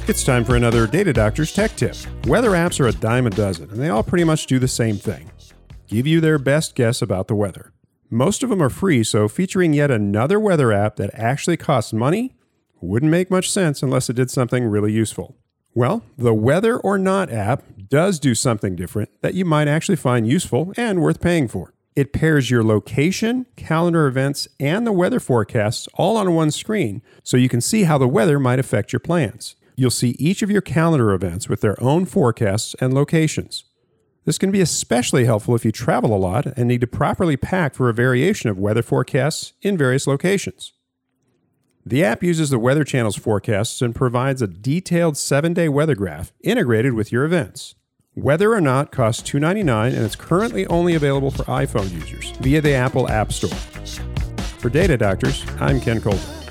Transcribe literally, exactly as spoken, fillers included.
It's time for another Data Doctor's Tech Tip. Weather apps are a dime a dozen, and they all pretty much do the same thing. Give you their best guess about the weather. Most of them are free, so featuring yet another weather app that actually costs money wouldn't make much sense unless it did something really useful. Well, the Weather or Not app does do something different that you might actually find useful and worth paying for. It pairs your location, calendar events, and the weather forecasts all on one screen, so you can see how the weather might affect your plans. You'll see each of your calendar events with their own forecasts and locations. This can be especially helpful if you travel a lot and need to properly pack for a variation of weather forecasts in various locations. The app uses the Weather Channel's forecasts and provides a detailed seven-day weather graph integrated with your events. Weather or Not costs two dollars and ninety-nine cents and it's currently only available for iPhone users via the Apple App Store. For Data Doctors, I'm Ken Colton.